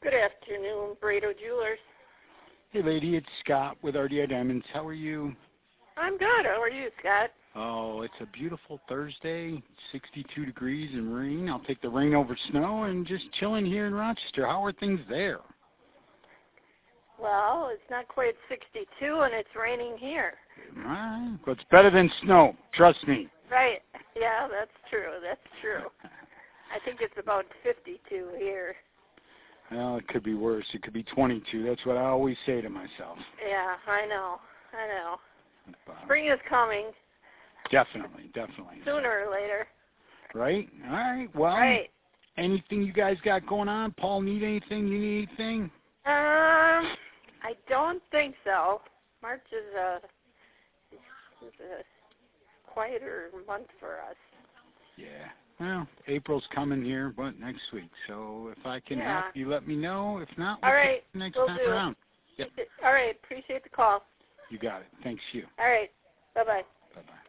Good afternoon, Brado Jewelers. Hey, lady, it's Scott with RDI Diamonds. How are you? I'm good. How are you, Scott? Oh, it's a beautiful Thursday, 62 degrees and rain. I'll take the rain over snow and just chilling here in Rochester. How are things there? Well, it's not quite 62, and it's raining here. All right. Well, it's better than snow. Trust me. Right. Yeah, that's true. That's true. I think it's about 52 here. Well, it could be worse. It could be 22. That's what I always say to myself. Yeah, I know. Spring is coming. Definitely. Sooner or later. Right? All right. Well, right. Anything you guys got going on? Paul, need anything? You need anything? I don't think so. March is a quieter month for us. Yeah. Well, April's coming here, but next week. So if I can help you, let me know. If not, all right, next we'll time do. around. Yep. All right, appreciate the call. You got it. Thanks, you. All right, bye-bye. Bye-bye.